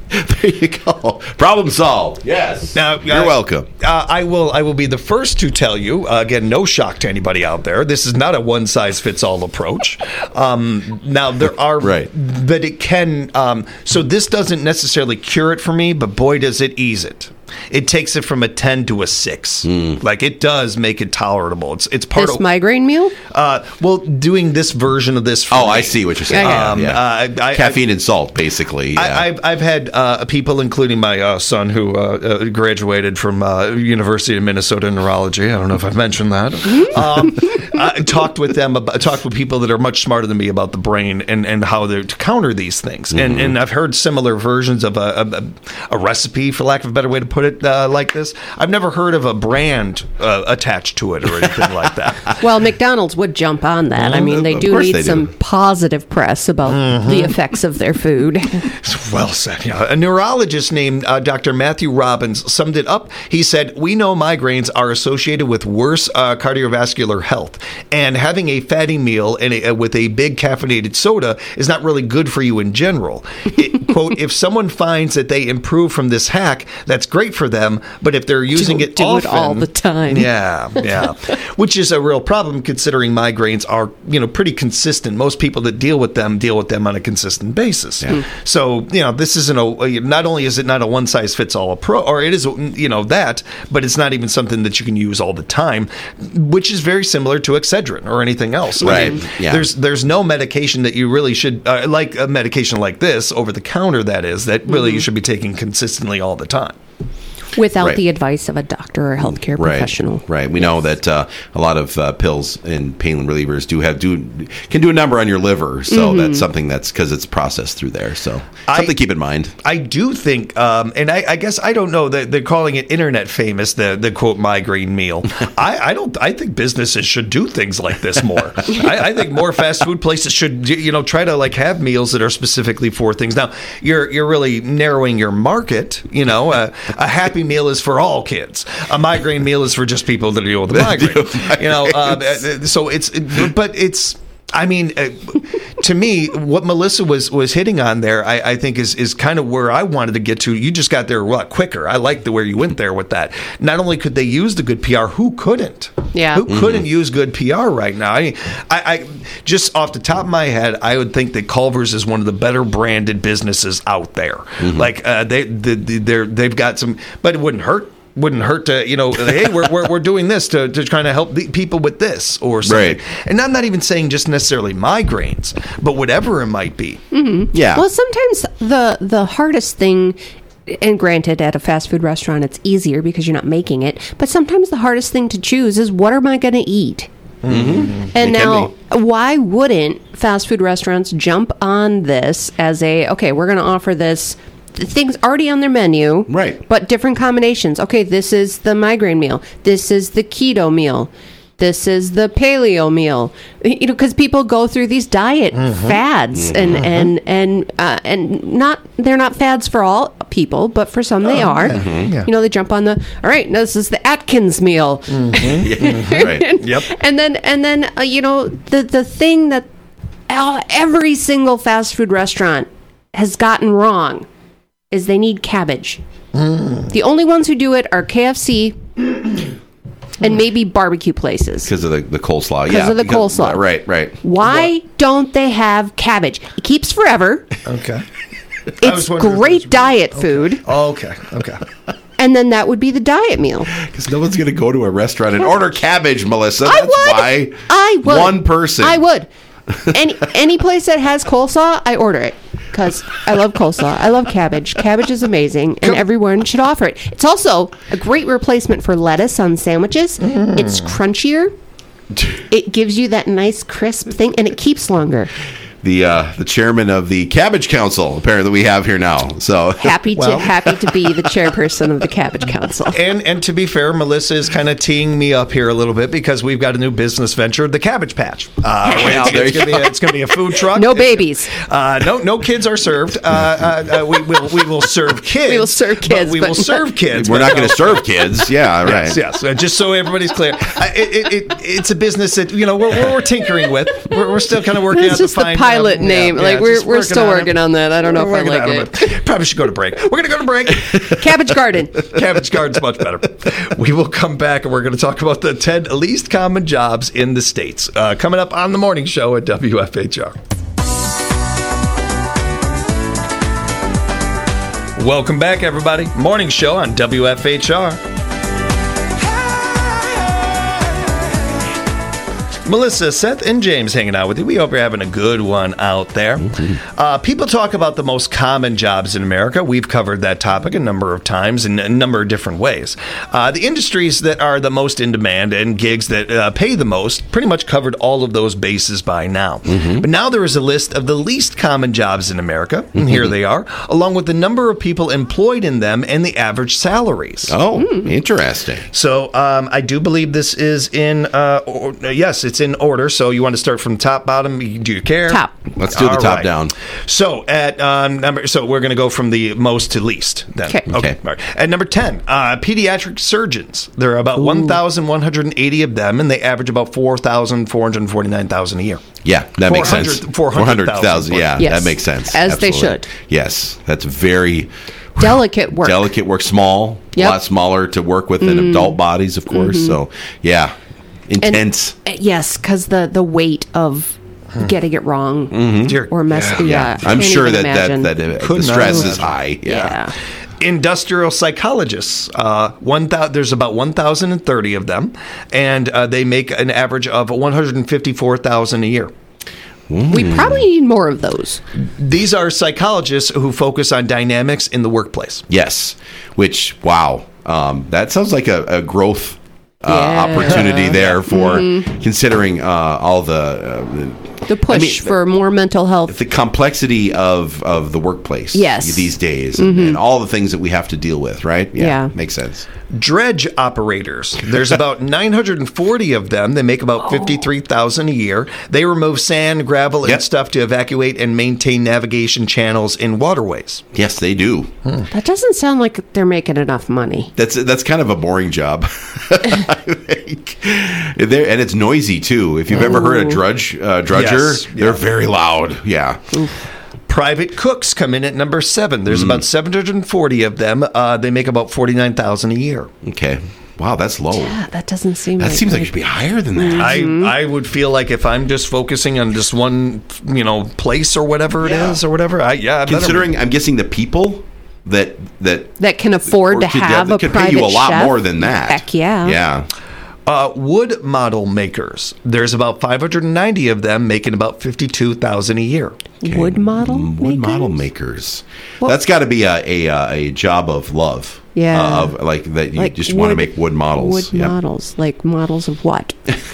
There you go. Problem solved. Yes. Now, You're uh, welcome. Uh, I will. I will be the first to tell you. Uh, again, no shock to anybody out there. This is not a one size fits all approach. Um, now there are, Right. but it can. Um, so this doesn't necessarily cure it for me, but boy, does it ease it. It takes it from a ten to a six. Mm. Like it does make it tolerable. It's it's part This of migraine meal? uh, well, doing this version of this. For Oh, me. I see what you're saying. Yeah, Um, Yeah. uh, I- I- Caffeine and salt, basically. Yeah. I, I've, I've had uh, people, including my uh, son, who uh, uh, graduated from uh, University of Minnesota in neurology. I don't know if I've mentioned that. um, I talked with them, about, talked with people that are much smarter than me about the brain and, and how to counter these things. Mm-hmm. And, and I've heard similar versions of a, a, a recipe, for lack of a better way to put it, uh, like this. I've never heard of a brand uh, attached to it or anything like that. Well, McDonald's would jump on that. I mean, they Of do course need they do. some positive press about Mm-hmm. the effects of their food. Well said. Yeah. A neurologist named uh, Doctor Matthew Robbins summed it up. He said, "We know migraines are associated with worse uh, cardiovascular health, and having a fatty meal and a, uh, with a big caffeinated soda is not really good for you in general." It, quote, "If someone finds that they improve from this hack, that's great for them. But if they're using Don't it do it often, all the time." yeah, yeah, which is a real problem considering migraines are you know pretty consistent. Most people that deal with them deal with them on a consistent basis. So you know this isn't a not only is it not a one size fits all approach, or it is you know that, but it's not even something that you can use all the time, which is very similar to Excedrin or anything else. Right. Yeah. There's there's no medication that you really should uh, like a medication like this over the counter that is that really you should be taking consistently all the time. Without Right. the advice of a doctor or healthcare Right, professional. right. We know that uh, a lot of uh, pills and pain relievers do have do can do a number on your liver, so Mm-hmm. that's something that's because it's processed through there. So I- something to keep in mind. I do think, um, and I, I guess I don't know that they're calling it internet famous, the the quote migraine meal. I, I don't. I think businesses should do things like this more. I, I think more fast food places should, you know, try to like have meals that are specifically for things. Now you're you're really narrowing your market. You know, uh, a Happy Meal is for all kids. A migraine meal is for just people that deal with a migraine. You know, uh, so it's, but it's. I mean, uh, to me, what Melissa was was hitting on there, I, I think is is kind of where I wanted to get to. You just got there a lot quicker. I like the where you went there with that. Not only could they use the good P R, who couldn't? Yeah. Who couldn't use good P R right now? I, I, I just off the top of my head, I would think that Culver's is one of the better branded businesses out there. Like uh, they, they, they're they've got some, but it wouldn't hurt. Wouldn't hurt to, you know, hey, we're, we're, we're doing this to, to try to help the people with this or something. Right. And I'm not even saying just necessarily migraines, but whatever it might be. Yeah. Well, sometimes the the hardest thing, and granted, at a fast food restaurant, it's easier because you're not making it. But sometimes the hardest thing to choose is what am I going to eat? And It can now, why wouldn't fast food restaurants jump on this as a okay? We're going to offer this. Things already on their menu, Right. But different combinations. Okay, this is the migraine meal. This is the keto meal. This is the paleo meal. You know, because people go through these diet fads, and and and uh, and not they're not fads for all people, but for some they are. Yeah. You know, they jump on the all right. This is the Atkins meal. Yeah, right. and, Yep. and then and then uh, you know the the thing that uh, every single fast food restaurant has gotten wrong is they need cabbage. The only ones who do it are K F C and maybe barbecue places. Because of the, the coleslaw. 'Cause yeah, of the coleslaw. Right, right. Why don't they have cabbage? It keeps forever. Okay. It's great diet food. Okay. Okay. And then that would be the diet meal. Because no one's going to go to a restaurant and order cabbage, Melissa. I That's would. why. I would. One person. I would. Any any place that has coleslaw, I order it because I love coleslaw. I love cabbage. Cabbage is amazing, and everyone should offer it. It's also a great replacement for lettuce on sandwiches. Mm. It's crunchier. It gives you that nice crisp thing, and it keeps longer. The uh, the chairman of the Cabbage Council, apparently, we have here now. So Happy to Well- happy to be the chairperson of the Cabbage Council. And and to be fair, Melissa is kind of teeing me up here a little bit because we've got a new business venture, the Cabbage Patch. Uh, it's, there it's you going to be a food truck. No babies. Uh, no, no kids are served. Uh, uh, uh, we will we will serve kids. We will serve but kids, we but will not- serve kids. we're but not no. going to serve kids. Yeah, right. Yes, yes. Uh, just so everybody's clear, uh, it, it, it, it's a business that you know we're, we're, we're tinkering with. We're, we're still kind of working It's out the just the fine. pilot pilot yeah, name. yeah, like we're just we're still on working it. on that. I don't know We're if I working like on it. Probably should go to break. We're gonna go to break. Cabbage Garden. Cabbage Garden's much better. We will come back and we're going to talk about the ten least common jobs in the States. Uh, coming up on the morning show at W F H R. Welcome back, everybody. Morning show on W F H R. Melissa, Seth, and James hanging out with you. We hope you're having a good one out there. Mm-hmm. Uh, people talk about the most common jobs in America. We've covered that topic a number of times in a number of different ways. Uh, the industries that are the most in demand and gigs that uh, pay the most pretty much covered all of those bases by now. Mm-hmm. But now there is a list of the least common jobs in America, and mm-hmm. here they are, along with the number of people employed in them and the average salaries. Oh, mm. interesting. So um, I do believe this is in, uh, or, yes, it's in order. So you want to start from top, bottom? Do you care? Top. Let's do the All top right. down. So at um, number, so we're going to go from the most to least. Then. Okay. Okay. Okay. All right. At number ten, uh, pediatric surgeons. There are about one thousand one hundred eighty of them, and they average about four thousand four hundred forty-nine thousand a year. Yeah, that makes four hundred sense. four hundred thousand. Yeah, Yes. that makes sense. As they Absolutely. should. Yes, that's very Delicate work. delicate work. Small, Yep. a lot smaller to work with than adult bodies, of course. Mm-hmm. So, yeah, intense. And, uh, yes, because the, the weight of getting it wrong Dear- or mess. Yeah, yeah, I I'm can't sure even that, that imagine. that uh, Could the not stress imagine. is high. Yeah. yeah. Industrial psychologists. Uh, one thou- there's about one thousand thirty of them, and uh, they make an average of one hundred fifty-four thousand a year. We probably need more of those. These are psychologists who focus on dynamics in the workplace. Yes, which wow, um, that sounds like a, a growth uh, Yeah. opportunity there for considering uh, all the. Uh, The push mean, for more mental health. the complexity of, of the workplace Yes. these days and, and all the things that we have to deal with, right? Yeah. Makes sense. Dredge operators. There's about nine hundred forty of them. They make about fifty-three thousand a year. They remove sand, gravel, and Yep. stuff to evacuate and maintain navigation channels in waterways. Yes, they do. That doesn't sound like they're making enough money. That's that's kind of a boring job. I think. They're- and it's noisy too. If you've ever heard a drudge uh, drudger, Yes, they're yeah. very loud. Yeah. Private cooks come in at number seven. There's about seven hundred forty of them. Uh, they make about forty-nine thousand a year. Okay. Wow, that's low. Yeah, that doesn't seem. That like seems like it. it should be higher than that. I I would feel like if I'm just focusing on just one, you know, place or whatever it is Yeah. or whatever. I yeah. I better- Considering, I'm guessing the people that that that can afford or to could- have that a could private pay you a lot chef. more than that. Heck yeah. Yeah. Uh, wood model makers. There's about five hundred ninety of them, making about fifty-two thousand a year. Wood model. Mm, Wood makers? model makers. Well- That's got to be a, a uh, a job of love. Yeah. Uh, of like that you Like just want to wood- make wood models. Wood Yep. models, like models of what?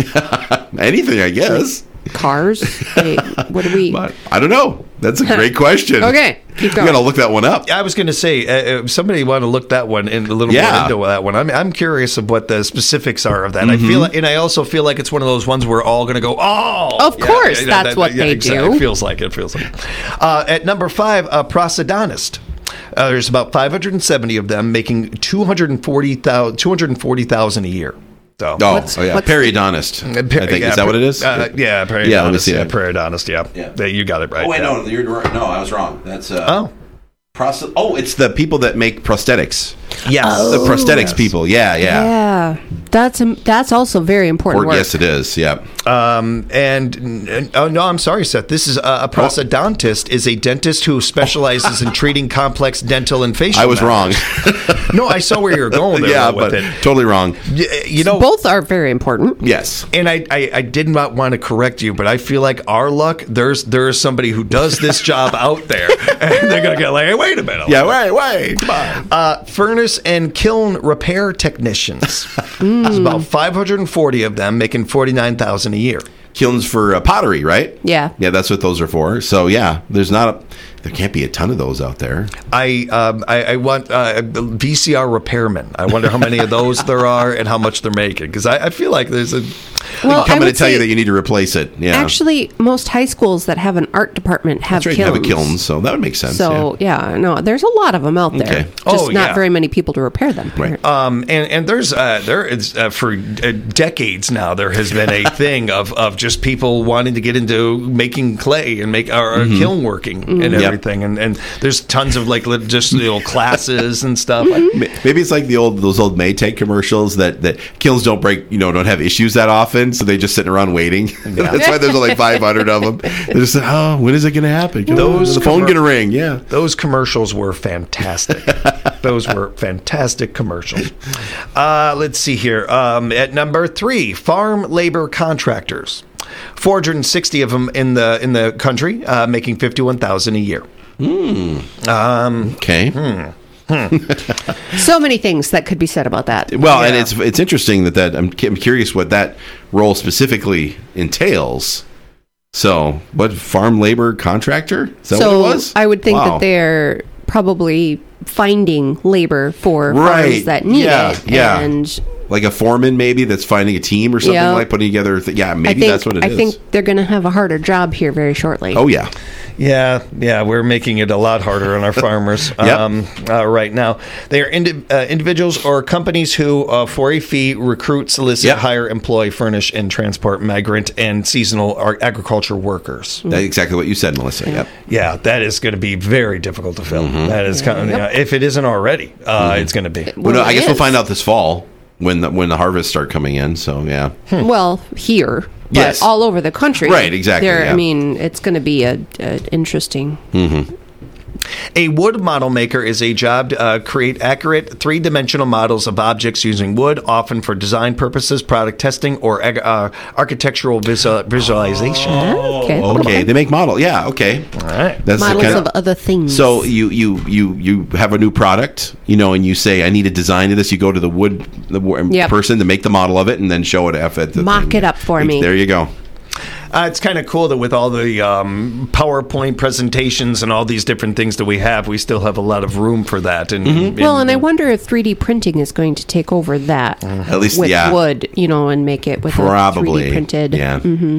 Anything, I guess. Cars. Like, what do we? But I don't know. That's a great question. Okay, keep You going. got to look that one up. I was going to say, uh, if somebody want to look that one in a little Yeah. more into that one. I'm, I'm curious of what the specifics are of that. I Mm-hmm. feel, like, and I also feel like it's one of those ones we're all going to go, oh, Of course, that's what they exactly. do. It feels like it feels like. Uh, at number five, a prosthodontist. Uh, there's about five hundred seventy of them, making two hundred forty thousand two hundred forty thousand a year. So. Oh, What's- oh yeah, what's- periodontist. Uh, per- I think yeah, is that what it is? Uh, yeah, periodontist. Yeah, let me see yeah, that. periodontist. Yeah, Yeah. Yeah, you got it right. Oh wait, yeah. no, you're no, I was wrong. That's uh, Oh, Prost- oh, it's the people that make prosthetics. yes. the prosthetics Yes. people. Yeah, yeah. Yeah, that's um, that's also very important Or, work. yes, it is. Yeah. Um, and, and oh no, I'm sorry, Seth. This is a, a prosthodontist is a dentist who specializes in treating complex dental and facial. I was wrong. matters. No, I saw where you were going there yeah, though, with but it. totally wrong. Y- You know, Both are very important. Yes. and I, I, I did not want to correct you, but I feel like our luck. There's there's somebody who does this job out there, and they're gonna go like, hey, wait a minute. Yeah. Wait. Wait. Come on. Uh, furnace and kiln repair technicians. There's about five hundred forty of them, making forty-nine thousand a year. Kilns for uh, pottery, right? Yeah. Yeah, that's what those are for. So yeah, there's not a there can't be a ton of those out there. I um, I, I want uh, V C R repairmen. I wonder how many of those there are and how much they're making, because I, I feel like there's a Well, Coming I to would tell you say- that you need to replace it. Yeah, Actually, most high schools that have an art department have That's right, kilns. have a kiln, so that would make sense. So yeah. no, there's a lot of them out there. Okay. Just Oh, not yeah. very many people to repair them. Right. Um, and, and there's uh, there is uh, for uh, decades now there has been a thing of, of just people wanting to get into making clay and make or, or kiln working and Yep. everything, and, and there's tons of like li- just little classes and stuff. Ma- Maybe it's like the old those old Maytag commercials that, that kilns don't break, you know, don't have issues that often, so they just sitting around waiting. That's why there's only five hundred of them. They're just like, oh, when is it going to happen? Those the phone commer- going to ring? Yeah. Those commercials were fantastic. Those were fantastic commercials. Uh, let's see here. Um, at number three, farm labor contractors. four hundred sixty of them in the in the country, uh, making fifty-one thousand dollars a year. Okay. So many things that could be said about that. Well, and Yeah. it's it's interesting that that I'm, I'm curious what that role specifically entails. So, what farm labor contractor? Is that so what it was? I would think Wow. that they're probably finding labor for Right. farms that need Yeah, it. yeah. And like a foreman maybe that's finding a team or something Yeah. like putting together. Th- yeah, I maybe think that's what it I is. think they're going to have a harder job here very shortly. Oh yeah. Yeah, yeah, we're making it a lot harder on our farmers Yep. um, uh, right now. They are indi- uh, individuals or companies who, uh, for a fee, recruit, solicit, Yep. hire, employ, furnish, and transport migrant and seasonal ar- agriculture workers. That's exactly what you said, Melissa. Yep. Yeah, that is going to be very difficult to fill. That is kind of, you know, if it isn't already, uh, it's going to be. Well, no, Well, I it guess we'll is. find out this fall when the, when the harvests start coming in. So yeah. Well, here, but Yes. all over the country. Right, exactly, There, yeah. I mean, it's going to be a, a interesting. A wood model maker is a job to uh, create accurate three-dimensional models of objects using wood, often for design purposes, product testing, or ag- uh, architectural visual- visualization. Okay. Okay, they make model. Yeah. Okay. All right. That's the Models kind of other things. So you, you you you have a new product, you know, and you say, I need a design of this. You go to the wood the wo- Yep. person to make the model of it, and then show it F at the Mock thing. it up for me. There you go. Uh, it's kind of cool that with all the um, PowerPoint presentations and all these different things that we have, we still have a lot of room for that. And, and- Well, and I wonder if three D printing is going to take over that At least, with yeah, wood, you know, and make it with a probably three D printed. Yeah.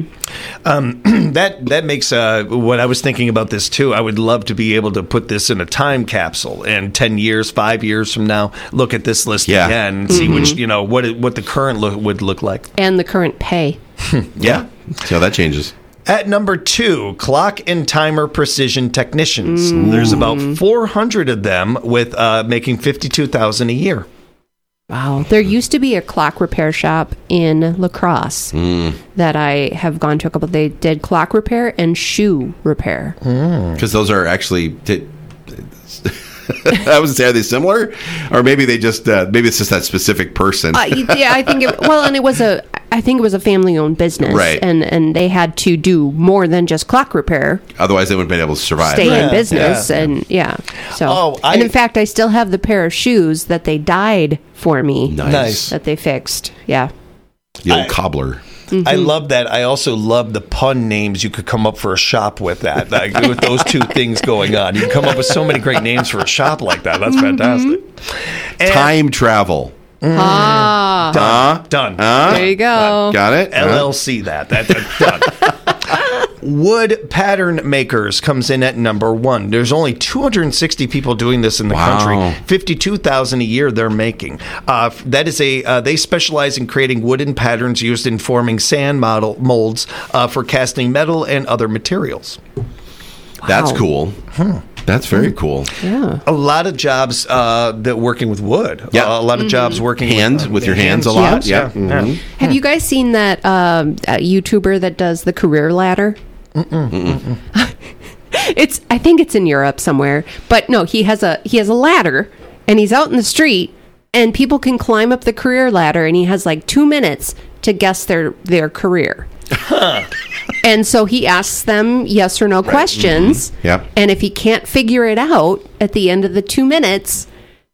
that that makes uh, what I was thinking about this too. I would love to be able to put this in a time capsule, and ten years, five years from now, look at this list Yeah. again and see which you know what it, what the current look would look like. And the current pay. Yeah. See how that changes. At number two, clock and timer precision technicians. There's about four hundred of them with uh, making fifty-two thousand dollars a year. Wow. There used to be a clock repair shop in La Crosse Hmm. that I have gone to a couple. They did clock repair and shoe repair. Because those are actually. T- I was say, are they similar, or maybe they just uh, maybe it's just that specific person. Uh, yeah, I think it, well, and it was a I think it was a family-owned business, Right. And and they had to do more than just clock repair, Otherwise, they wouldn't have been able to survive. stay Yeah, in business, yeah. and yeah. So, Oh, I- and in fact, I still have the pair of shoes that they dyed for me Nice. Nice. that they fixed. Yeah. The old I- cobbler. I love that. I also love the pun names you could come up for a shop with that. Like, with those two things going on, you can come up with so many great names for a shop like that. That's fantastic. And Time travel. Ah, Huh? done. Huh? there you go. Got it? L Huh? L C that. That- That's done. Wood pattern makers comes in at number one. There's only two hundred sixty people doing this in the Wow. country. fifty-two thousand a year they're making. Uh, that is a. Uh, they specialize in creating wooden patterns used in forming sand model molds uh, for casting metal and other materials. That's Wow. cool. That's very cool. Yeah. A lot of jobs uh, that working with wood. Yeah. Uh, a lot of jobs working Hand with, uh, with your hands a lot. Yeah. Yeah. yeah. Mhm. Have you guys seen that um, uh, YouTuber that does the career ladder? It's I think it's in Europe somewhere, but no, he has a he has a ladder, and he's out in the street, and people can climb up the career ladder, and he has like two minutes to guess their their career. And so he asks them yes or no questions, Yep. and if he can't figure it out at the end of the two minutes,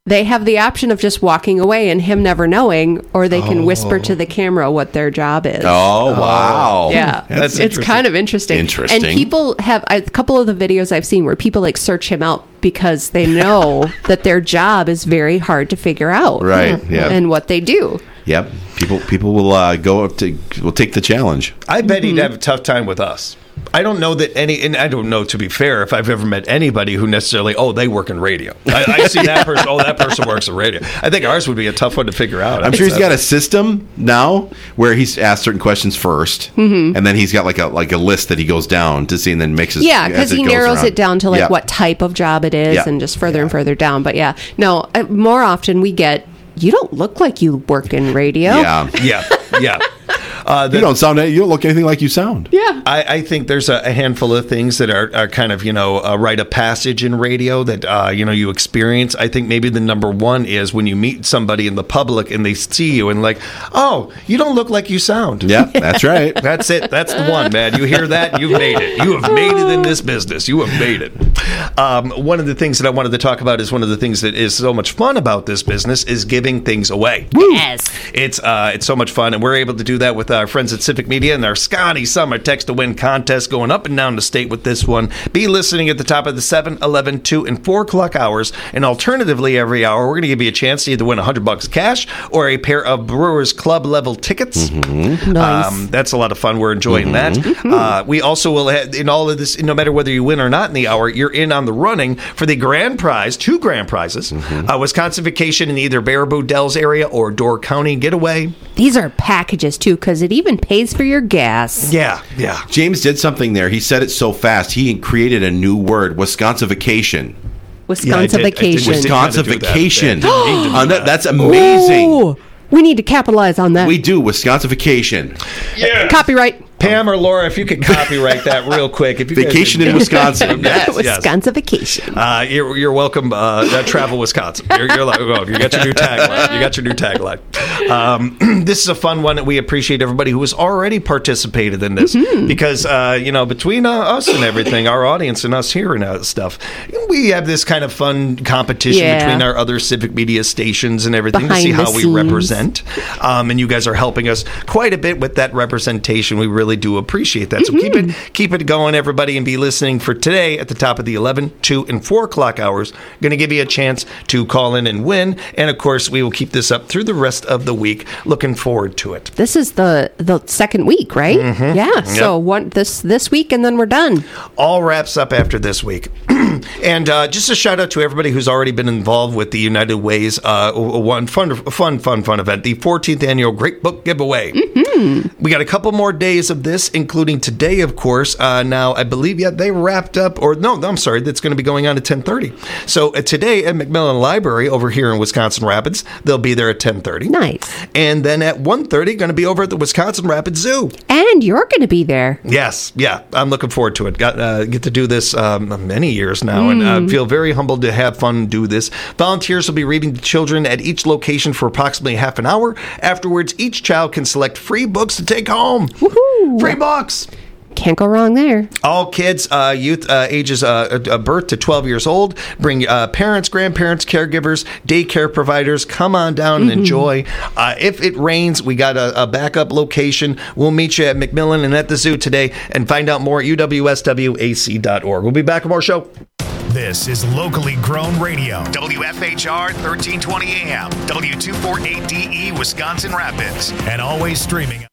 they have the option of just walking away and him never knowing, or they can whisper to the camera what their job is. Oh, wow. Yeah, That's it's kind of interesting. Interesting. And people have a couple of the videos I've seen where people like search him out because they know that their job is very hard to figure out. Right, yeah. And what they do. Yep. People people will uh, go up to will take the challenge. I bet he'd have a tough time with us. I don't know that any, and I don't know, to be fair, if I've ever met anybody who necessarily, oh, they work in radio. I, I see that person, oh, that person works in radio. I think ours would be a tough one to figure out. I'm sure he's got a system now where he's asked certain questions first, mm-hmm. and then he's got like a like a list that he goes down to see and then makes his Yeah, because he narrows around. it down to like yeah. what type of job it is Yeah. and just further and further down. But yeah, no, uh, more often we get, you don't look like you work in radio. Yeah. Yeah, yeah. Uh, the, You don't sound. You don't look anything like you sound. Yeah. I, I think there's a, a handful of things that are, are kind of, you know, a rite of passage in radio that, uh, you know, you experience. I think maybe the number one is when you meet somebody in the public and they see you and like, oh, you don't look like you sound. Yeah, that's right. That's it. That's the one, man. You hear that? You've made it. You have made it in this business. You have made it. Um, one of the things that I wanted to talk about is one of the things that is so much fun about this business is giving things away. Yes. It's uh, it's so much fun, and we're able to do that with our friends at Civic Media and our Scotty Summer Text to Win contest going up and down the state with this one. Be listening at the top of the seven, eleven, two, and four o'clock hours, and alternatively every hour we're going to give you a chance to either win one hundred bucks cash or a pair of Brewers Club level tickets. Mm-hmm. Nice. Um, that's a lot of fun. We're enjoying Mm-hmm. that. Uh, we also will have, in all of this, no matter whether you win or not in the hour, you're in on the running for the grand prize, two grand prizes, Mm-hmm. uh, Wisconsin vacation in either Baraboo, Dells area or Door County getaway. These are packages too, because it even pays for your gas. Yeah, yeah. James did something there. He said it so fast. He created a new word, Wisconsin-ification. Wisconsin Yeah, I did- I did- vacation. we did- Wisconsin-ification. Didn't mean to do Uh, that- that. that's amazing. Ooh, we need to capitalize on that. We do Wisconsin-ification. Copyright. Pam or Laura, if you could copyright that real quick. If you guys- Vacation in Wisconsin. Yes, yes. Wisconsin vacation. Uh, you're, you're welcome. Uh, uh, travel Wisconsin. You're, you're like, oh, you got your new tagline. You got your new tagline. Um, this is a fun one. We appreciate everybody who has already participated in this Mm-hmm. because uh, you know, between uh, us and everything, our audience and us here and uh, stuff, we have this kind of fun competition Yeah. between our other civic media stations and everything Behind to see the how we scenes. represent. Um, and you guys are helping us quite a bit with that representation. We really do appreciate that. So keep it keep it going, everybody, and be listening for today at the top of the eleven, two, and four o'clock hours. Going to give you a chance to call in and win. And of course, we will keep this up through the rest of the week. Looking forward to it. This is the the second week, right? Yeah. So one this this week, and then we're done. All wraps up after this week. And uh, just a shout out to everybody who's already been involved with the United Ways uh, one fun, fun, fun, fun event, the fourteenth annual Great Book Giveaway. Mm-hmm. We got a couple more days of this, including today, of course. Uh, now, I believe, yeah, they wrapped up, or no, I'm sorry, that's going to be going on at ten thirty. So uh, today at McMillan Library over here in Wisconsin Rapids, they'll be there at ten thirty. Nice. And then at one thirty, going to be over at the Wisconsin Rapids Zoo. And you're going to be there. Yes, yeah, I'm looking forward to it. Got uh, get to do this um, many years now, and uh, feel very humbled to have fun and do this. Volunteers will be reading to children at each location for approximately half an hour. Afterwards, each child can select free books to take home. Woohoo! Free books. Can't go wrong there. All kids, uh, youth uh, ages uh, uh, birth to twelve years old. Bring uh, parents, grandparents, caregivers, daycare providers. Come on down and enjoy. Uh, if it rains, we got a, a backup location. We'll meet you at McMillan and at the zoo today, and find out more at U W S W A C dot org. We'll be back with more show. This is locally grown radio. W F H R thirteen twenty A M, W two forty-eight D E, Wisconsin Rapids, and always streaming.